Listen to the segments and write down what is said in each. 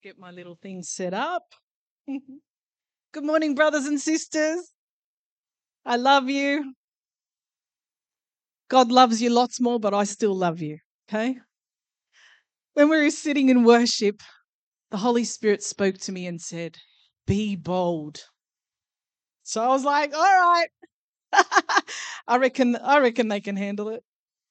Get my little thing set up. Good morning, brothers and sisters. I love you. God loves you lots more, but I still love you. Okay? When we were sitting in worship, the Holy Spirit spoke to me and said, "Be bold." So I was like, all right. I reckon they can handle it.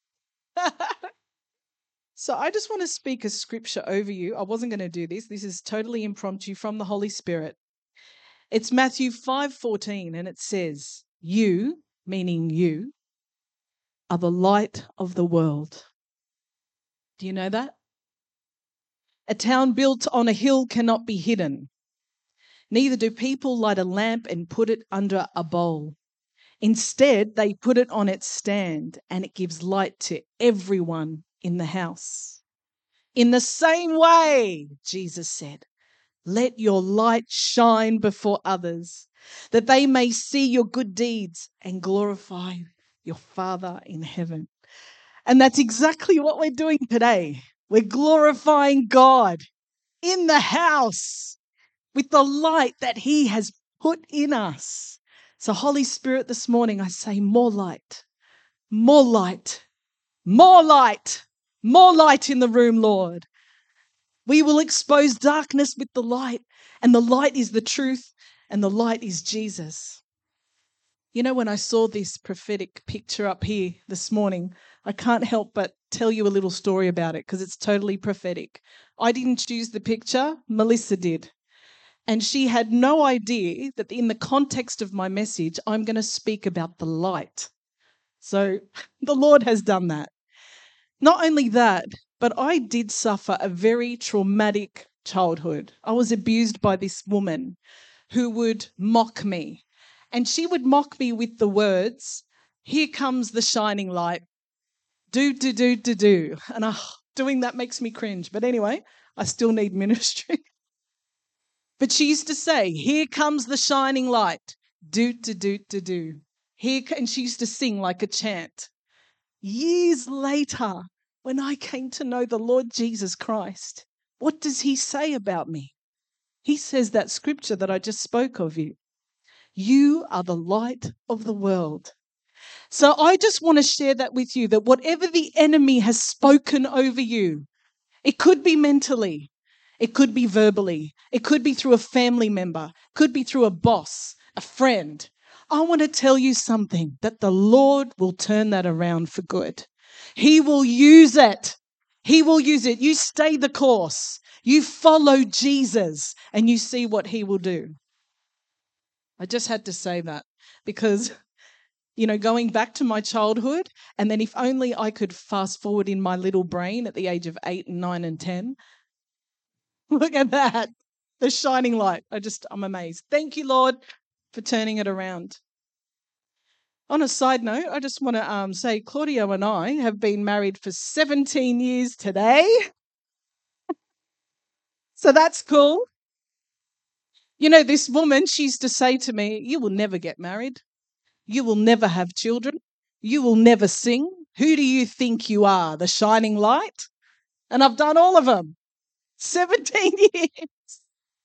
So I just want to speak a scripture over you. I wasn't going to do this. This is totally impromptu from the Holy Spirit. It's Matthew 5:14, and it says, "You," meaning you, "are the light of the world." Do you know that? A town built on a hill cannot be hidden. Neither do people light a lamp and put it under a bowl. Instead, they put it on its stand, and it gives light to everyone in the house. In the same way, Jesus said, "Let your light shine before others, that they may see your good deeds and glorify your Father in heaven." And that's exactly what we're doing today. We're glorifying God in the house with the light that He has put in us. So, Holy Spirit, this morning I say more light, more light, more light, more light in the room, Lord. We will expose darkness with the light, and the light is the truth, and the light is Jesus. You know, when I saw this prophetic picture up here this morning, I can't help but tell you a little story about it because it's totally prophetic. I didn't choose the picture, Melissa did. And she had no idea that in the context of my message, I'm going to speak about the light. So the Lord has done that. Not only that, but I did suffer a very traumatic childhood. I was abused by this woman who would mock me. And she would mock me with the words, "Here comes the shining light. Do, do, do, do, do." And doing that makes me cringe. But anyway, I still need ministry. But she used to say, "Here comes the shining light. Do, do, do, do, do." And she used to sing like a chant. Years later, when I came to know the Lord Jesus Christ, what does He say about me? He says that scripture that I just spoke of you. You are the light of the world. So I just want to share that with you, that whatever the enemy has spoken over you, it could be mentally, it could be verbally, it could be through a family member, it could be through a boss, a friend. I want to tell you something, that the Lord will turn that around for good. He will use it. He will use it. You stay the course. You follow Jesus and you see what He will do. I just had to say that because, going back to my childhood, and then if only I could fast forward in my little brain at the age of 8 and 9 and 10. Look at that. The shining light. I'm amazed. Thank you, Lord, for turning it around. On a side note, I just want to say Claudio and I have been married for 17 years today. So that's cool. This woman, she used to say to me, "You will never get married. You will never have children. You will never sing. Who do you think you are, the shining light?" And I've done all of them. 17 years.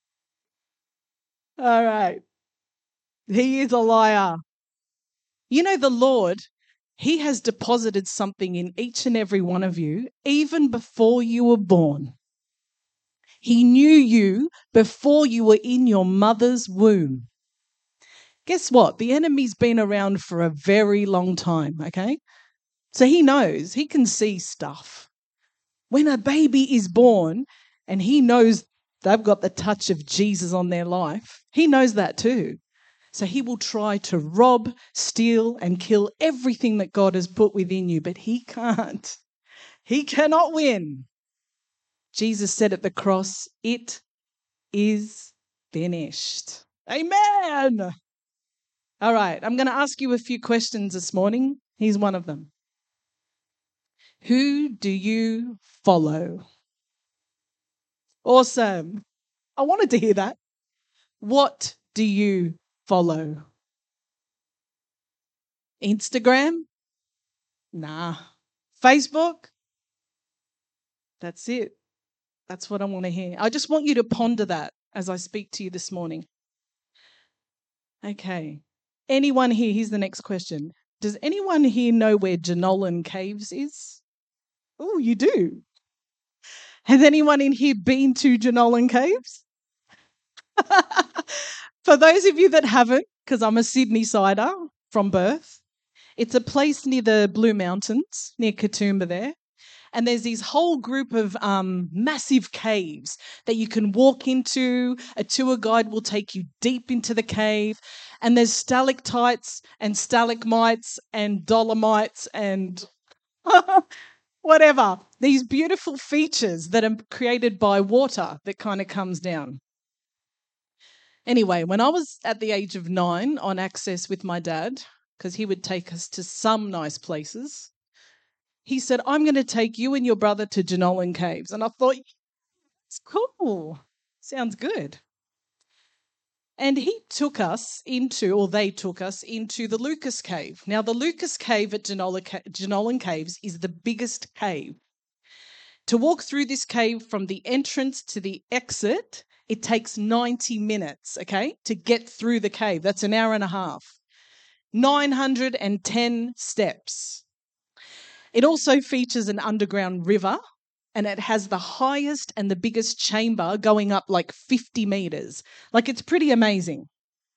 All right. He is a liar. The Lord, He has deposited something in each and every one of you, even before you were born. He knew you before you were in your mother's womb. Guess what? The enemy's been around for a very long time, okay? So he knows, he can see stuff. When a baby is born and he knows they've got the touch of Jesus on their life, he knows that too. So he will try to rob, steal, and kill everything that God has put within you, but he can't. He cannot win. Jesus said at the cross, "It is finished." Amen. All right, I'm going to ask you a few questions this morning. Here's one of them. Who do you follow? Awesome. I wanted to hear that. What do you follow? Instagram? Nah. Facebook? That's it. That's what I want to hear. I just want you to ponder that as I speak to you this morning. Okay. Anyone here, here's the next question. Does anyone here know where Jenolan Caves is? Oh, you do. Has anyone in here been to Jenolan Caves? For those of you that haven't, because I'm a Sydney sider from birth, it's a place near the Blue Mountains, near Katoomba there. And there's these whole group of massive caves that you can walk into. A tour guide will take you deep into the cave. And there's stalactites and stalagmites and dolomites and whatever. These beautiful features that are created by water that kind of comes down. Anyway, when I was at the age of 9 on Access with my dad, because he would take us to some nice places, he said, I'm going to take you and your brother to Jenolan Caves. And I thought, it's cool. Sounds good. And he took us into, or they took us into the Lucas Cave. Now, the Lucas Cave at Jenolan Caves is the biggest cave. To walk through this cave from the entrance to the exit, it takes 90 minutes, okay, to get through the cave. That's an hour and a half. 910 steps. It also features an underground river, and it has the highest and the biggest chamber going up like 50 meters. Like, it's pretty amazing.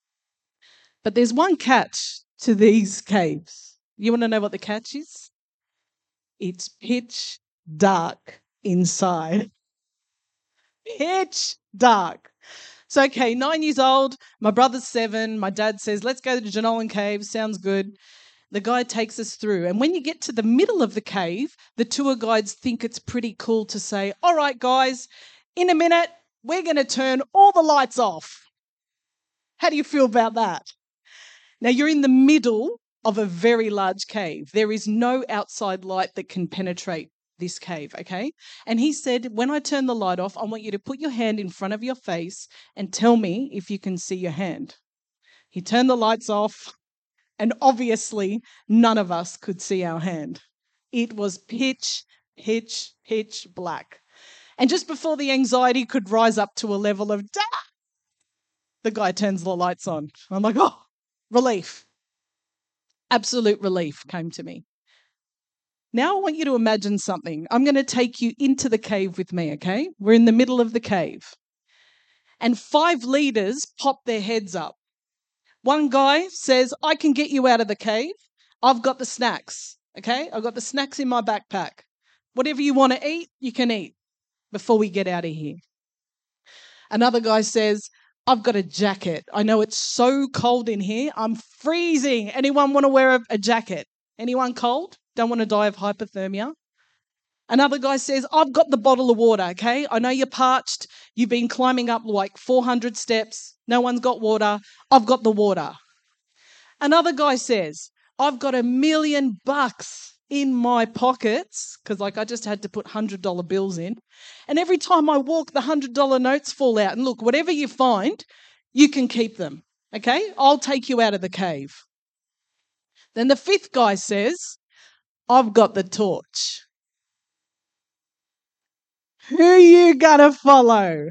But there's one catch to these caves. You want to know what the catch is? It's pitch dark inside. Pitch dark. So, okay, 9 years old, my brother's 7, my dad says, let's go to Jenolan Caves, sounds good. The guy takes us through. And when you get to the middle of the cave, the tour guides think it's pretty cool to say, all right, guys, in a minute, we're going to turn all the lights off. How do you feel about that? Now, you're in the middle of a very large cave. There is no outside light that can penetrate this cave, okay? And he said, when I turn the light off, I want you to put your hand in front of your face and tell me if you can see your hand. He turned the lights off, and obviously none of us could see our hand. It was pitch black. And just before the anxiety could rise up to a level of, the guy turns the lights on. I'm like, oh, relief. Absolute relief came to me. Now I want you to imagine something. I'm going to take you into the cave with me, okay? We're in the middle of the cave. And 5 leaders pop their heads up. One guy says, I can get you out of the cave. I've got the snacks, okay? I've got the snacks in my backpack. Whatever you want to eat, you can eat before we get out of here. Another guy says, I've got a jacket. I know it's so cold in here. I'm freezing. Anyone want to wear a jacket? Anyone cold? Don't want to die of hypothermia? Another guy says, I've got the bottle of water, okay? I know you're parched. You've been climbing up like 400 steps. No one's got water. I've got the water. Another guy says, I've got $1 million in my pockets, because like I just had to put $100 bills in. And every time I walk, the $100 notes fall out. And look, whatever you find, you can keep them, okay? I'll take you out of the cave. Then the 5th guy says, I've got the torch. Who you gonna follow?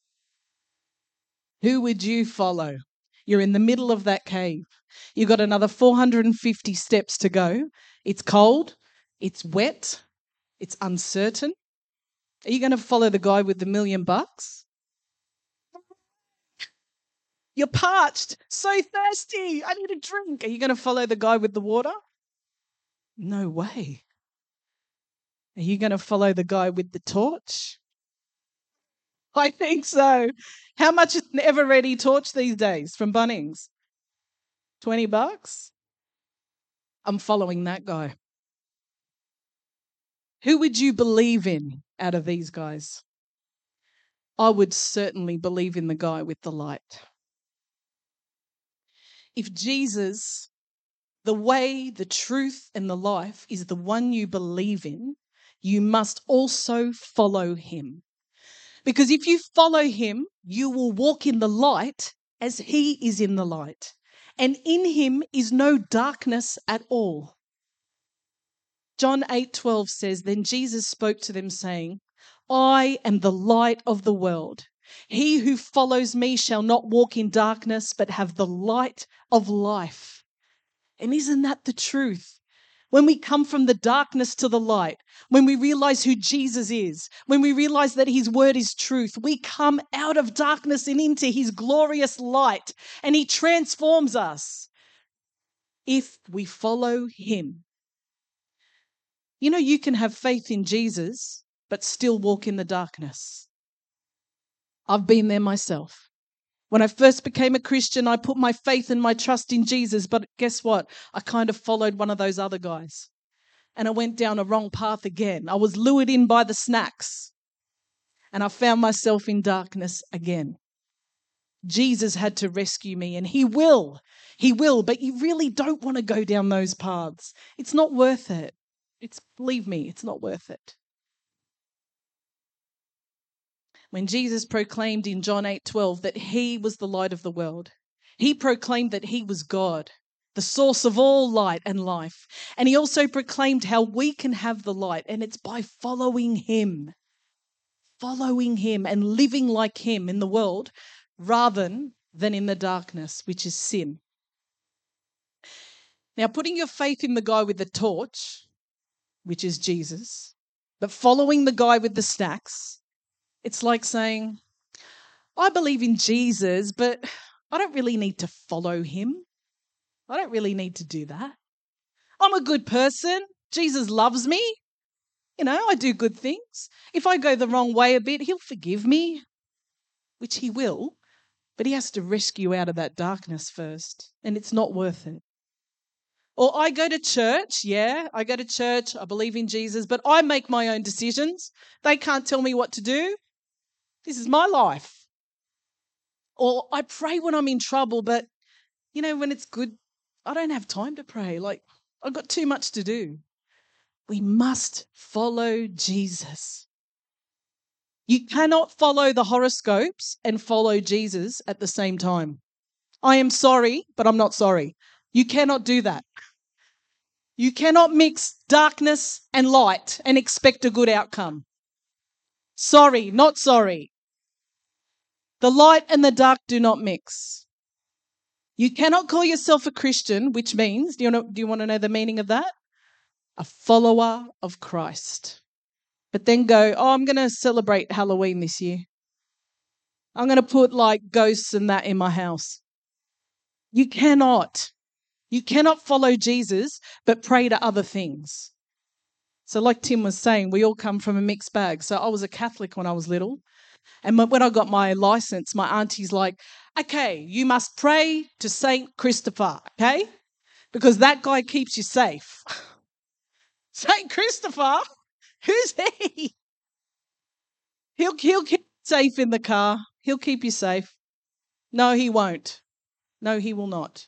Who would you follow? You're in the middle of that cave. You've got another 450 steps to go. It's cold. It's wet. It's uncertain. Are you going to follow the guy with the $1 million? You're parched. So thirsty. I need a drink. Are you going to follow the guy with the water? No way. Are you going to follow the guy with the torch? I think so. How much is an ever-ready torch these days from Bunnings? $20? I'm following that guy. Who would you believe in out of these guys? I would certainly believe in the guy with the light. If Jesus, the way, the truth, and the life is the one you believe in, you must also follow him. Because if you follow him, you will walk in the light as he is in the light. And in him is no darkness at all. John 8:12 says, Then Jesus spoke to them saying, I am the light of the world. He who follows me shall not walk in darkness, but have the light of life. And isn't that the truth? When we come from the darkness to the light, when we realize who Jesus is, when we realize that his word is truth, we come out of darkness and into his glorious light, and he transforms us if we follow him. You know, you can have faith in Jesus, but still walk in the darkness. I've been there myself. When I first became a Christian, I put my faith and my trust in Jesus, but guess what? I kind of followed one of those other guys. And I went down a wrong path again. I was lured in by the snacks. And I found myself in darkness again. Jesus had to rescue me, and he will. He will, but you really don't want to go down those paths. It's not worth it. Believe me, it's not worth it. When Jesus proclaimed in John 8:12 that he was the light of the world, he proclaimed that he was God, the source of all light and life. And he also proclaimed how we can have the light, and it's by following him and living like him in the world rather than in the darkness, which is sin. Now, putting your faith in the guy with the torch, which is Jesus, but following the guy with the snacks, it's like saying, I believe in Jesus, but I don't really need to follow him. I don't really need to do that. I'm a good person. Jesus loves me. You know, I do good things. If I go the wrong way a bit, he'll forgive me, which he will, but he has to rescue out of that darkness first, and it's not worth it. Or I go to church, I believe in Jesus, but I make my own decisions. They can't tell me what to do. This is my life. Or I pray when I'm in trouble, but, you know, when it's good, I don't have time to pray. Like, I've got too much to do. We must follow Jesus. You cannot follow the horoscopes and follow Jesus at the same time. I am sorry, but I'm not sorry. You cannot do that. You cannot mix darkness and light and expect a good outcome. Sorry, not sorry. The light and the dark do not mix. You cannot call yourself a Christian, which means, do you want to know the meaning of that? A follower of Christ. But then go, I'm going to celebrate Halloween this year. I'm going to put like ghosts and that in my house. You cannot. You cannot follow Jesus, but pray to other things. So like Tim was saying, we all come from a mixed bag. So I was a Catholic when I was little. And when I got my license, my auntie's like, okay, you must pray to Saint Christopher, okay? Because that guy keeps you safe. Saint Christopher? Who's he? He'll keep you safe in the car. He'll keep you safe. No, he won't. No, he will not.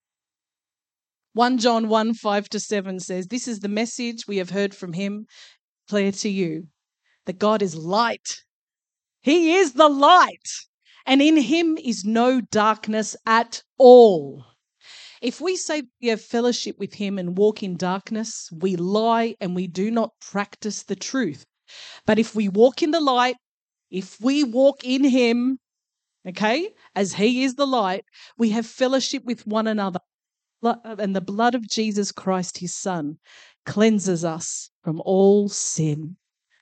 1 John 1:5-7 says, this is the message we have heard from him, declare to you, that God is light. He is the light, and in him is no darkness at all. If we say we have fellowship with him and walk in darkness, we lie and we do not practice the truth. But if we walk in the light, if we walk in him, okay, as he is the light, we have fellowship with one another. And the blood of Jesus Christ, his son, cleanses us from all sin.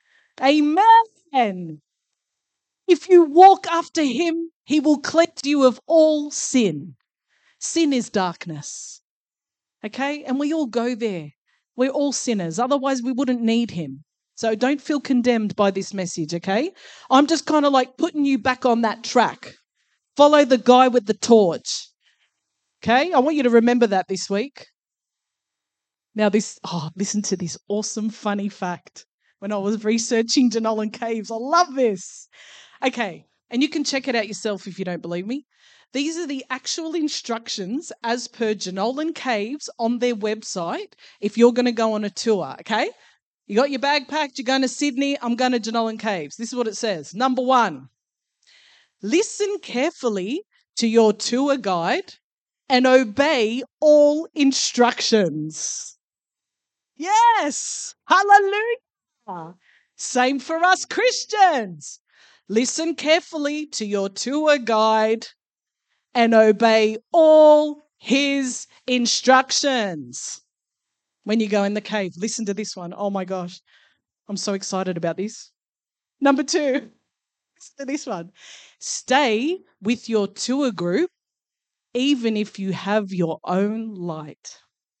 Amen. If you walk after him, he will cleanse you of all sin. Sin is darkness. Okay? And we all go there. We're all sinners. Otherwise, we wouldn't need him. So don't feel condemned by this message, okay? I'm just kind of like putting you back on that track. Follow the guy with the torch. Okay? I want you to remember that this week. Now listen to this awesome, funny fact. When I was researching Jenolan Caves, I love this. Okay, and you can check it out yourself if you don't believe me. These are the actual instructions as per Jenolan Caves on their website if you're going to go on a tour, okay? You got your bag packed, you're going to Sydney, I'm going to Jenolan Caves. This is what it says. Number 1, listen carefully to your tour guide and obey all instructions. Yes, hallelujah. Same for us Christians. Listen carefully to your tour guide and obey all his instructions. When you go in the cave, listen to this one. Oh my gosh, I'm so excited about this. Number 2, listen to this one. Stay with your tour group even if you have your own light.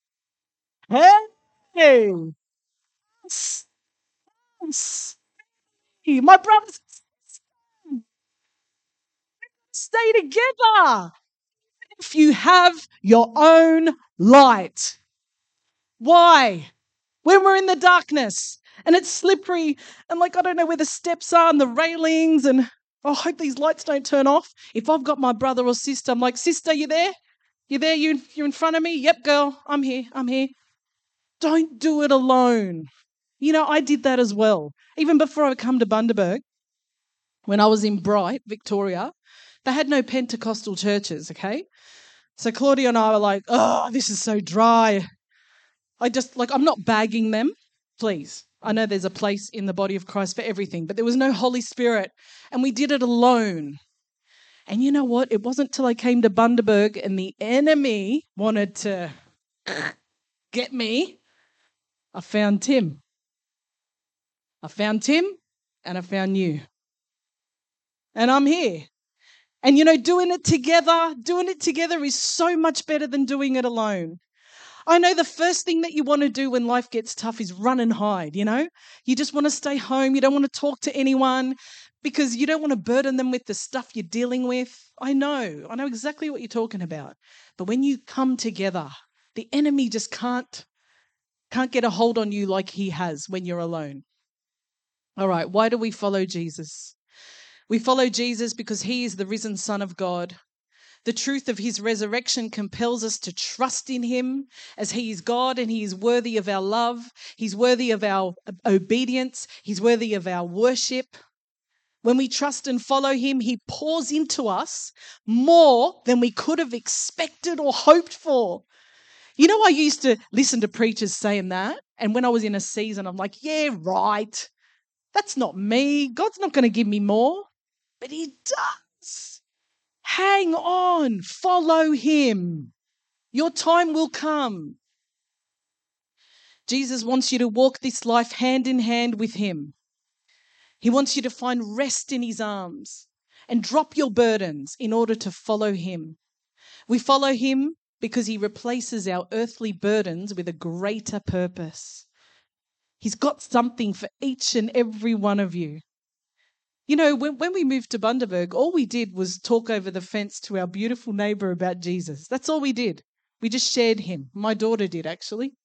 Hey, my brothers, stay together if you have your own light. Why? When we're in the darkness and it's slippery and I don't know where the steps are and the railings and I hope these lights don't turn off. If I've got my brother or sister, I'm like, sister, you there? You there? You're in front of me? Yep, girl, I'm here. Don't do it alone. I did that as well. Even before I come to Bundaberg, when I was in Bright, Victoria, they had no Pentecostal churches, okay? So Claudia and I were like, oh, this is so dry. I'm not bagging them, please. I know there's a place in the body of Christ for everything, but there was no Holy Spirit, and we did it alone. And you know what? It wasn't till I came to Bundaberg and the enemy wanted to get me. I found Tim and I found you. And I'm here. And doing it together is so much better than doing it alone. I know the first thing that you want to do when life gets tough is run and hide, You just want to stay home. You don't want to talk to anyone because you don't want to burden them with the stuff you're dealing with. I know exactly what you're talking about. But when you come together, the enemy just can't get a hold on you like he has when you're alone. All right, why do we follow Jesus? We follow Jesus because he is the risen Son of God. The truth of his resurrection compels us to trust in him as he is God and he is worthy of our love. He's worthy of our obedience. He's worthy of our worship. When we trust and follow him, he pours into us more than we could have expected or hoped for. I used to listen to preachers saying that. And when I was in a season, I'm like, yeah, right. That's not me. God's not going to give me more. But he does. Hang on, follow him. Your time will come. Jesus wants you to walk this life hand in hand with him. He wants you to find rest in his arms and drop your burdens in order to follow him. We follow him because he replaces our earthly burdens with a greater purpose. He's got something for each and every one of you. When we moved to Bundaberg, all we did was talk over the fence to our beautiful neighbour about Jesus. That's all we did. We just shared him. My daughter did, actually.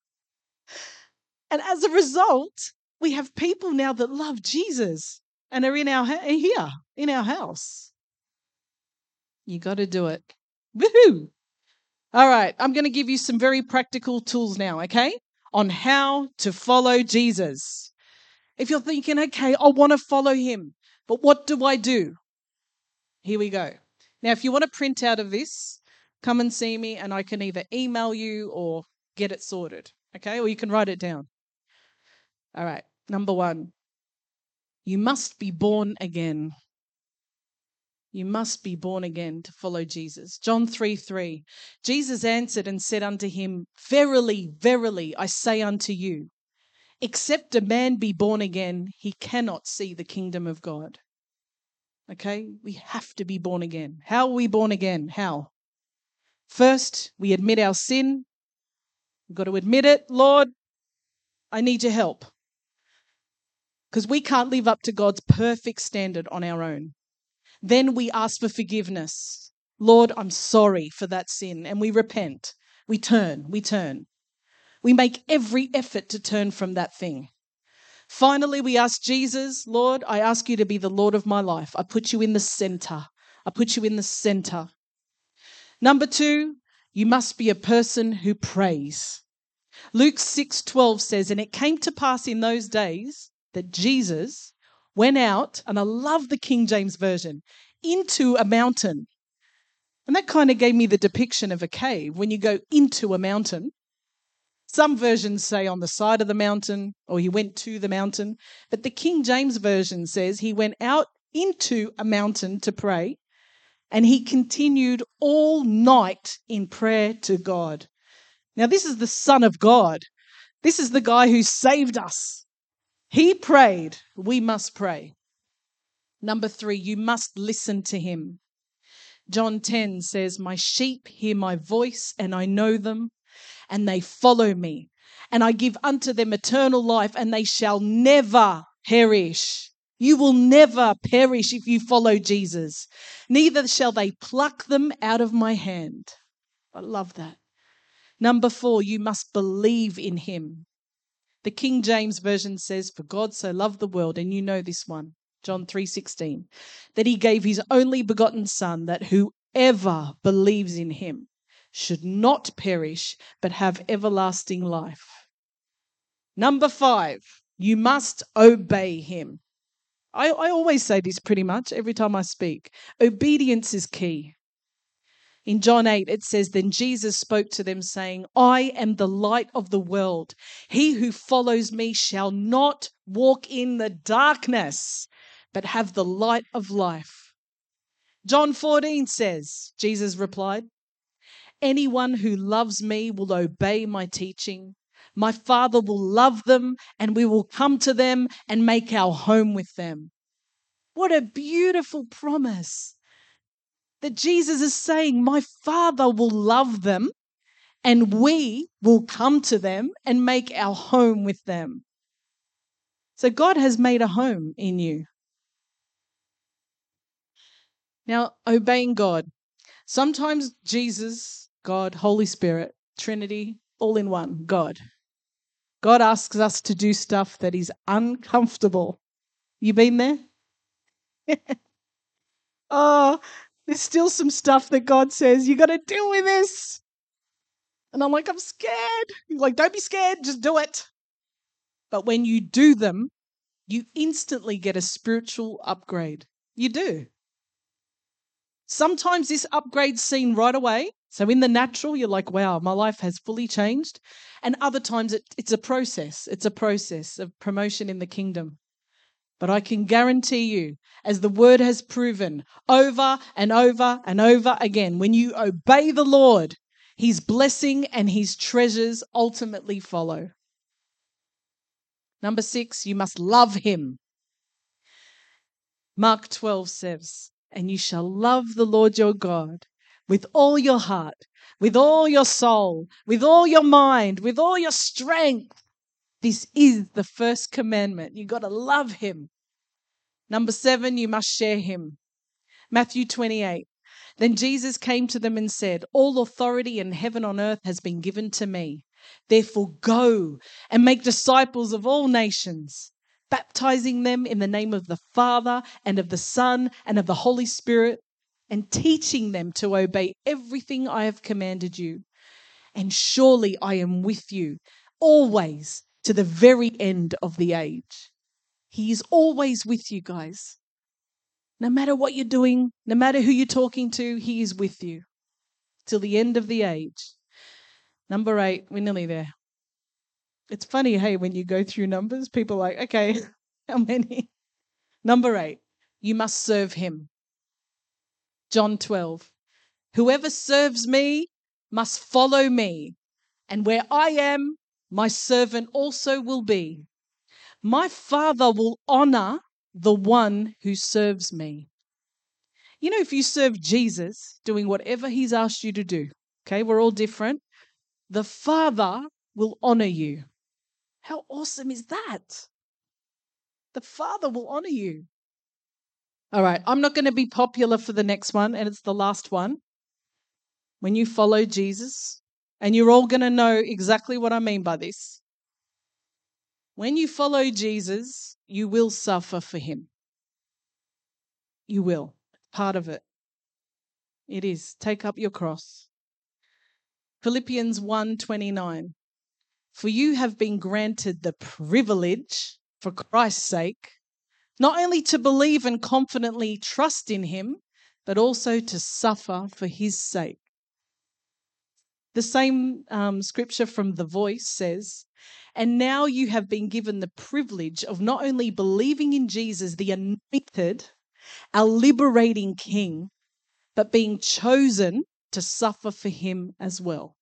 And as a result, we have people now that love Jesus and are in our house. You got to do it. Woohoo! All right, I'm going to give you some very practical tools now, okay, on how to follow Jesus. If you're thinking, okay, I want to follow him, but what do I do? Here we go. Now, if you want to print out of this, come and see me and I can either email you or get it sorted, okay? Or you can write it down. All right, number 1, you must be born again. You must be born again to follow Jesus. John 3:3. Jesus answered and said unto him, verily, verily, I say unto you, except a man be born again, he cannot see the kingdom of God. Okay? We have to be born again. How are we born again? How? First, we admit our sin. We've got to admit it. Lord, I need your help. Because we can't live up to God's perfect standard on our own. Then we ask for forgiveness. Lord, I'm sorry for that sin. And we repent. We turn. We make every effort to turn from that thing. Finally, we ask Jesus, Lord, I ask you to be the Lord of my life. I put you in the center. Number 2, you must be a person who prays. Luke 6:12 says, and it came to pass in those days that Jesus went out, and I love the King James Version, into a mountain. And that kind of gave me the depiction of a cave when you go into a mountain. Some versions say on the side of the mountain, or he went to the mountain. But the King James Version says he went out into a mountain to pray, and he continued all night in prayer to God. Now, this is the Son of God. This is the guy who saved us. He prayed. We must pray. Number 3, you must listen to him. John 10 says, my sheep hear my voice, and I know them, and they follow me. And I give unto them eternal life, and they shall never perish. You will never perish if you follow Jesus. Neither shall they pluck them out of my hand. I love that. Number 4, you must believe in him. The King James Version says, for God so loved the world, and you know this one, John 3:16, that he gave his only begotten Son, that whoever believes in him should not perish, but have everlasting life. Number 5, you must obey him. I always say this pretty much every time I speak. Obedience is key. In John 8, it says, then Jesus spoke to them, saying, I am the light of the world. He who follows me shall not walk in the darkness, but have the light of life. John 14 says, Jesus replied, anyone who loves me will obey my teaching. My Father will love them, and we will come to them and make our home with them. What a beautiful promise. That Jesus is saying, my Father will love them, and we will come to them and make our home with them. So God has made a home in you. Now, obeying God. Sometimes Jesus, God, Holy Spirit, Trinity, all in one, God. God asks us to do stuff that is uncomfortable. You been there? Oh, there's still some stuff that God says, you got to deal with this. And I'm like, I'm scared. He's like, don't be scared, just do it. But when you do them, you instantly get a spiritual upgrade. You do. Sometimes this upgrade's seen right away. So in the natural, you're like, wow, my life has fully changed. And other times it's a process. It's a process of promotion in the kingdom. But I can guarantee you, as the word has proven over and over and over again, when you obey the Lord, his blessing and his treasures ultimately follow. Number 6, you must love him. Mark 12 says, and you shall love the Lord your God with all your heart, with all your soul, with all your mind, with all your strength. This is the first commandment. You got to love him. Number 7, you must share him. Matthew 28. Then Jesus came to them and said, all authority in heaven and on earth has been given to me. Therefore go and make disciples of all nations, baptizing them in the name of the Father and of the Son and of the Holy Spirit, and teaching them to obey everything I have commanded you. And surely I am with you always to the very end of the age. He is always with you, guys. No matter what you're doing, no matter who you're talking to, he is with you till the end of the age. Number 8, we're nearly there. It's funny, hey, when you go through numbers, people are like, okay, how many? Number 8, you must serve him. John 12, whoever serves me must follow me, and where I am, my servant also will be. My Father will honor the one who serves me. You know, if you serve Jesus, doing whatever he's asked you to do, okay, we're all different, the Father will honor you. How awesome is that? The Father will honor you. All right, I'm not going to be popular for the next one, and it's the last one. When you follow Jesus, and you're all going to know exactly what I mean by this. When you follow Jesus, you will suffer for him. You will. Part of it. It is. Take up your cross. Philippians 1:29. For you have been granted the privilege, for Christ's sake, not only to believe and confidently trust in him, but also to suffer for his sake. The same scripture from The Voice says, and now you have been given the privilege of not only believing in Jesus, the anointed, our liberating King, but being chosen to suffer for him as well.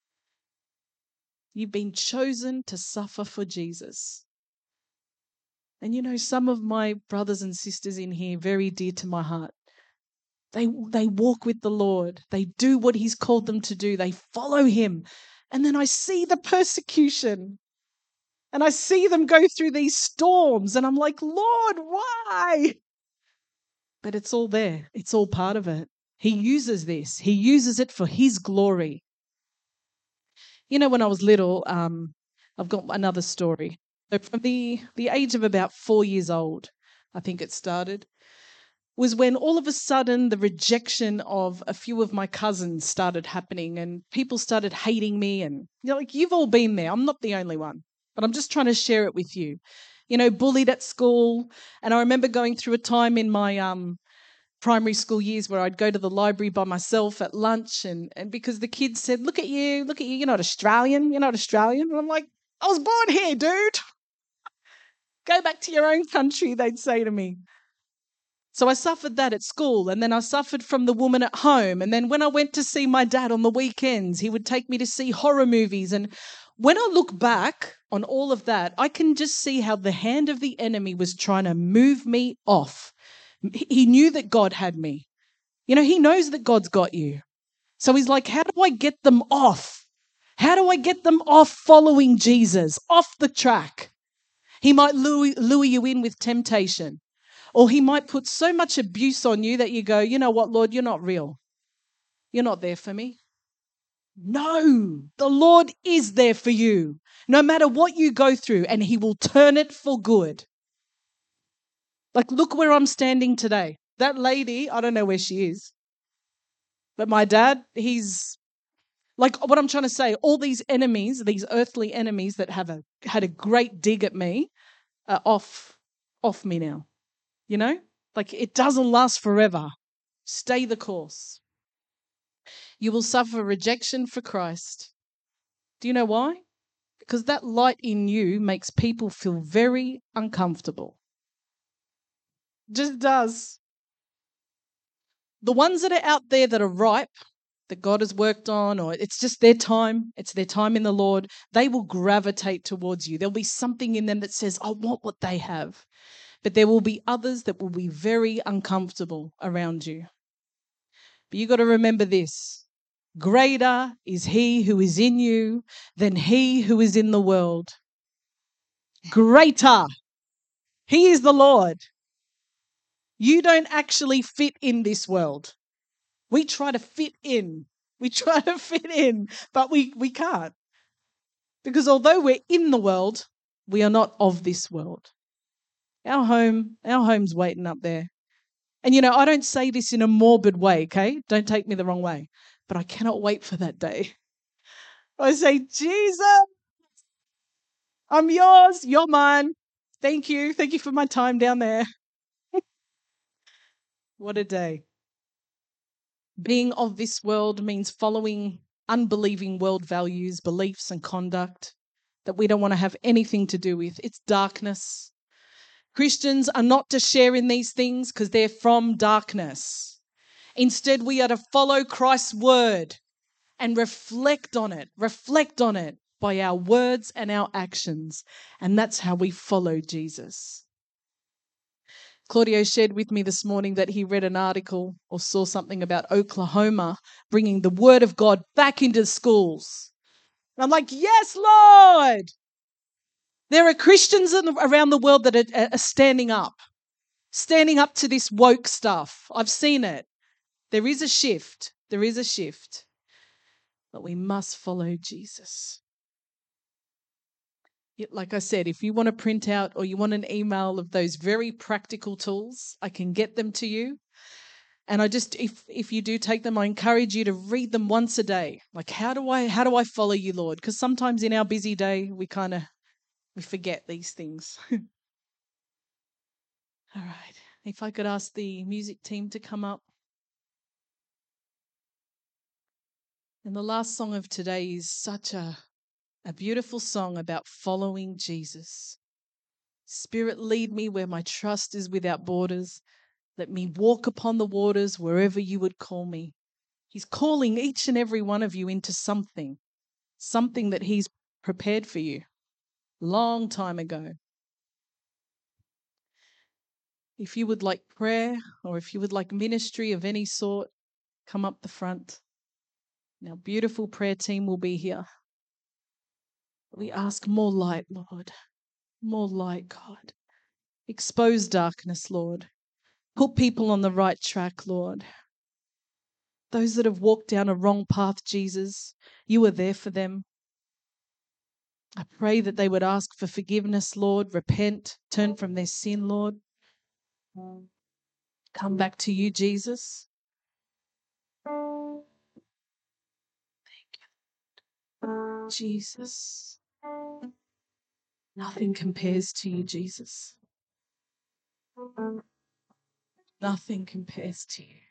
You've been chosen to suffer for Jesus. And you know, some of my brothers and sisters in here, very dear to my heart, they walk with the Lord. They do what he's called them to do. They follow him. And then I see the persecution. And I see them go through these storms. And I'm like, Lord, why? But it's all there. It's all part of it. He uses this. He uses it for his glory. You know, when I was little, I've got another story. So from the age of about 4 years old, I think it started, was when all of a sudden the rejection of a few of my cousins started happening and people started hating me. And like, you've all been there. I'm not the only one, but I'm just trying to share it with you. You know, bullied at school. And I remember going through a time in my primary school years where I'd go to the library by myself at lunch and because the kids said, look at you, you're not Australian. And I'm like, I was born here, dude. Go back to your own country, they'd say to me. So I suffered that at school, and then I suffered from the woman at home. And then when I went to see my dad on the weekends, he would take me to see horror movies. And when I look back on all of that, I can just see how the hand of the enemy was trying to move me off. He knew that God had me. You know, he knows that God's got you. So he's like, how do I get them off? How do I get them off following Jesus, off the track? He might lure you in with temptation. Or he might put so much abuse on you that you go, you know what, Lord, you're not real. You're not there for me. No, the Lord is there for you, no matter what you go through, and he will turn it for good. Like, look where I'm standing today. That lady, I don't know where she is, but my dad, he's like, what I'm trying to say, all these enemies, these earthly enemies that have had a great dig at me are off me now, you know? Like, it doesn't last forever. Stay the course. You will suffer rejection for Christ. Do you know why? Because that light in you makes people feel very uncomfortable. Just does. The ones that are out there that are ripe, that God has worked on, or it's just their time, it's their time in the Lord, they will gravitate towards you. There'll be something in them that says, I want what they have. But there will be others that will be very uncomfortable around you. But you got to remember this. Greater is he who is in you than he who is in the world. Greater. He is the Lord. You don't actually fit in this world. We try to fit in. But we can't. Because although we're in the world, we are not of this world. Our home's waiting up there. And, you know, I don't say this in a morbid way, okay? Don't take me the wrong way. But I cannot wait for that day. I say, Jesus, I'm yours, you're mine. Thank you. Thank you for my time down there. What a day. Being of this world means following unbelieving world values, beliefs, and conduct that we don't want to have anything to do with. It's darkness. Christians are not to share in these things because they're from darkness. Instead, we are to follow Christ's word and reflect on it by our words and our actions. And that's how we follow Jesus. Claudio shared with me this morning that he read an article or saw something about Oklahoma bringing the word of God back into schools. And I'm like, yes, Lord. There are Christians around the world that are standing up to this woke stuff. I've seen it. There is a shift. But we must follow Jesus. Like I said, if you want to print out or you want an email of those very practical tools, I can get them to you. And I just, if you do take them, I encourage you to read them once a day. Like, how do I follow you, Lord? Because sometimes in our busy day, we forget these things. All right. If I could ask the music team to come up. And the last song of today is such a beautiful song about following Jesus. Spirit, lead me where my trust is without borders. Let me walk upon the waters wherever you would call me. He's calling each and every one of you into something that he's prepared for you long time ago. If you would like prayer or if you would like ministry of any sort, come up the front. Our beautiful prayer team will be here. We ask more light, Lord. More light, God. Expose darkness, Lord. Put people on the right track, Lord. Those that have walked down a wrong path, Jesus, you are there for them. I pray that they would ask for forgiveness, Lord, repent, turn from their sin, Lord. Come back to you, Jesus. Thank you, Jesus. Nothing compares to you, Jesus. Nothing compares to you.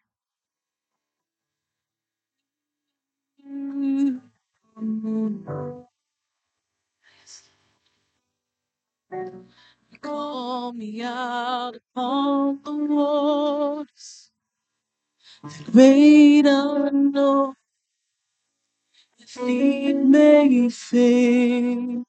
Call me out upon the waters, the great unknown, the feet may fail,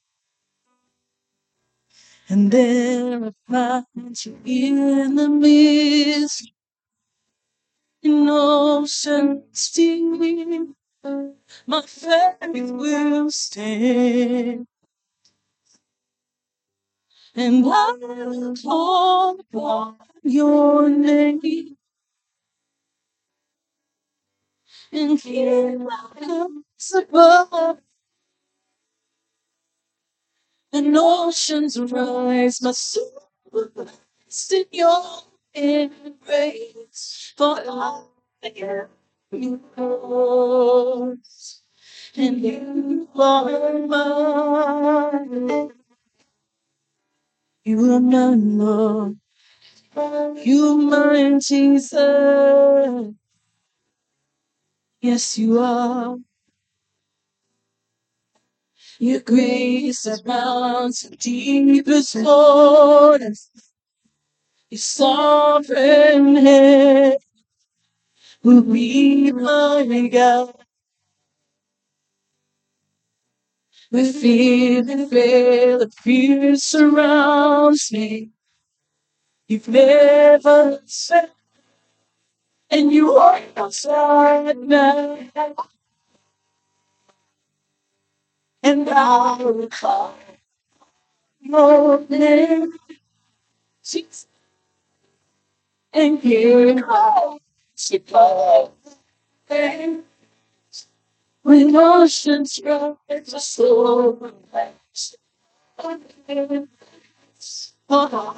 and there I find you in the mist, in oceans deep. My faith will stand, and I will call upon your name, and hear my hands above, and oceans rise. My soul rests in your embrace, for I am yours, and you are mine. You are mine, Lord. You are mine, Jesus. Yes, you are. Your grace abounds in deepest waters. Your sovereign hand will be my God. With fear and fail, the fear surrounds me. You've never said, and you are outside now. And I will call your name, Jesus, and hear how she calls. When oceans rise, a soul relax. Oh,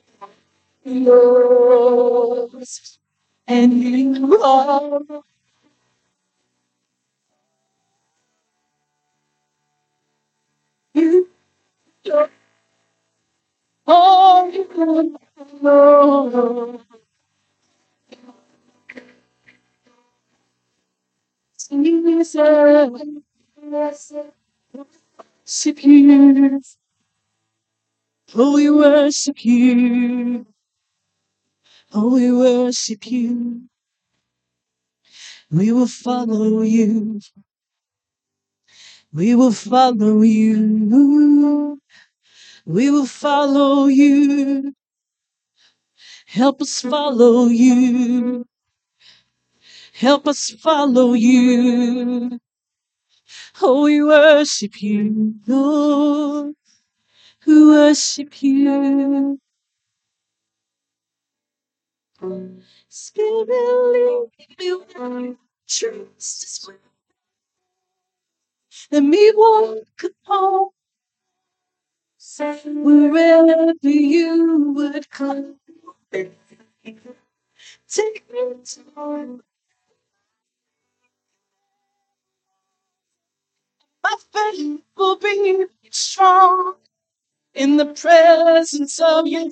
yours, and you are. You are all you know. Jesus, worship you. Oh, we worship you. Oh, we worship you. We will follow you. We will follow you. We will follow you. Help us follow you. Help us follow you. Oh, we worship you, Lord. We worship you. Spirit, lead me where your trust is with. Let me walk upon wherever you would come. Take me to my faith will be strong in the presence of your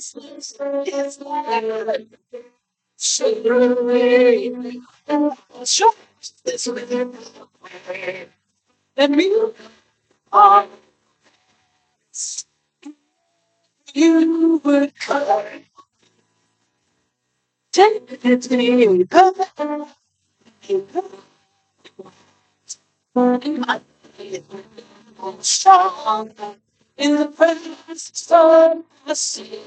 Son. Show me, This way. Let me on. You would come. Take it to me. Strong in the presence of the sea.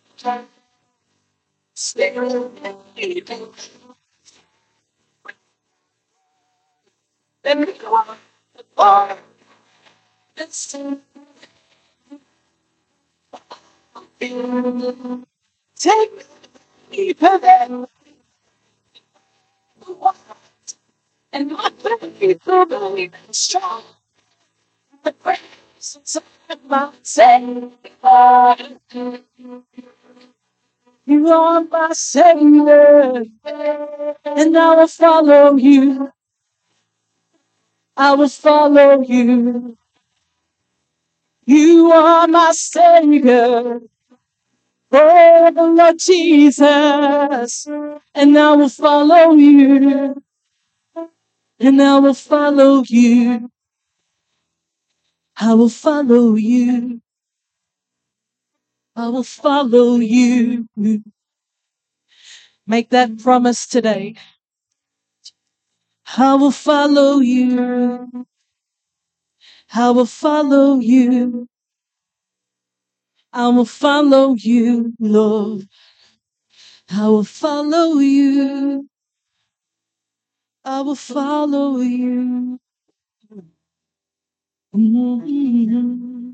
Let me go on. It's take me there. And my baby will be strong. The presence of my Savior. You are my Savior, and I will follow you. I will follow you. You are my Savior, oh Lord Jesus, and I will follow you. And I will follow you. I will follow you. I will follow you. Make that promise today. I will follow you. I will follow you. I will follow you, Lord. I will follow you. I will follow you. Mm-hmm.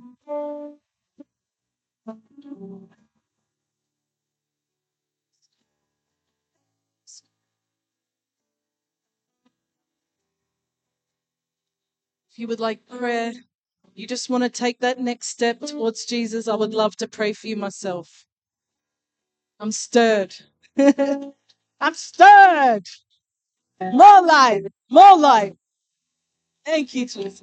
If you would like prayer, you just want to take that next step towards Jesus, I would love to pray for you myself. I'm stirred. I'm stirred. More life. More life. Thank you, Jesus.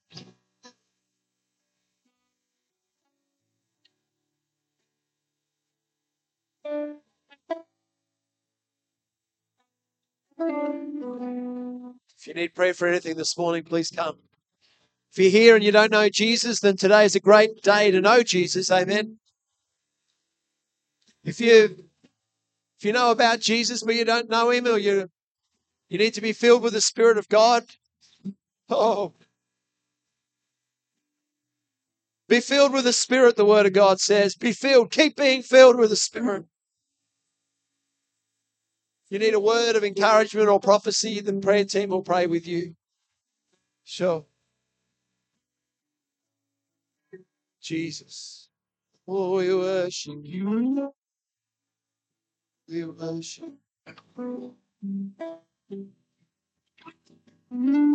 If you need prayer for anything this morning, please come. If you're here and you don't know Jesus, then today is a great day to know Jesus. Amen. If you know about Jesus but you don't know him, or you need to be filled with the Spirit of God, be filled with the Spirit, the Word of God says. Be filled. Keep being filled with the Spirit. If you need a word of encouragement or prophecy, the prayer team will pray with you. Sure. Jesus. Oh, we worship you. We worship you.